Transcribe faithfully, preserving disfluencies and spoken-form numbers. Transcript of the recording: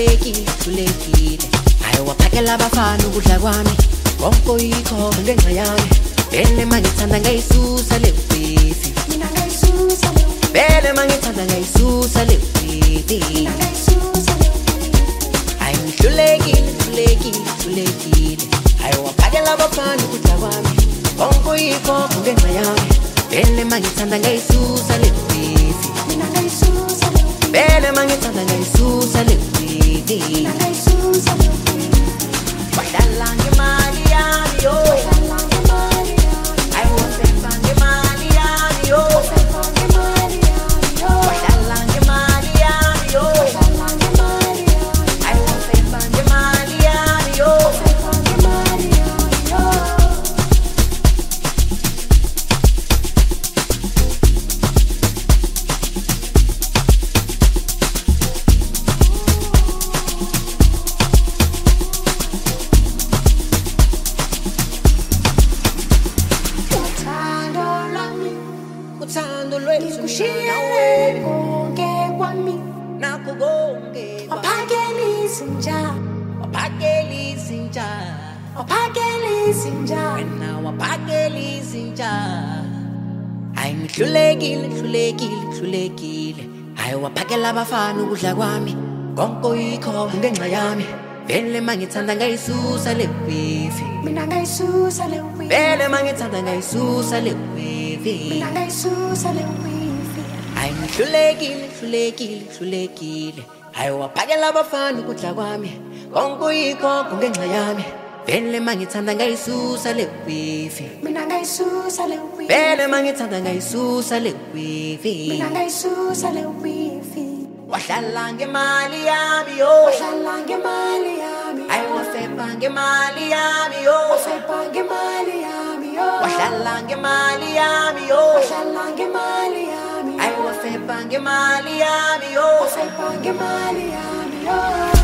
hlulekile hlulekile hayi waphakela abafana ukudla kwami konke uyikho ngenxa yami vele mangithanda ngayisusa le beef mina ngayisusa le vele mangithanda ngayisusa le beef mina ngayisusa le hayi hlulekile hlulekile hlulekile hayi waphakela abafana ukudla kwami konke uyikho ngenxa yami vele mangithanda ngayisusa le beef mina ngayisusa le vele mangithanda ngayisusa le beef mina ngayisusa le wadala ngemali yami yo wadala ngemali yami I want to find ngemali yami yo find ngemali yami yo wadala ngemali yami yo wadala ngemali yami I want to find ngemali yami yo find ngemali yami yo uthando lwethu nawe konke kwami nakho konke waphakela izinja waphakela izinja waphakela izinja wena waphakela izinja hayi ngihlulekile hlulekile hlulekile hayi waphakela abafana ukudla kwami konke uyikho ngenxa yami vele mangithanda ngayisusa le beef mina ngayisusa le beef vele mangithanda ngayisusa le beef mina ngayisusa le beef hayi ngihlulekile hlulekile hlulekile hayi waphakela abafana ukudla kwami konke uyikho ngenxa yami vele mangithanda ngayisusa le beef mina ngayisusa le beef vele mangithanda ngayisusa le beef mina ngayisusa le beef wahlala ngemali yami yo wahlala ngemali yami I wafepa ngemali yami yo wafepa ngemali yami yo wahlala ngemali yami yo wahlala ngemali yami I wafepa ngemali yami yo wafepa ngemali yami yo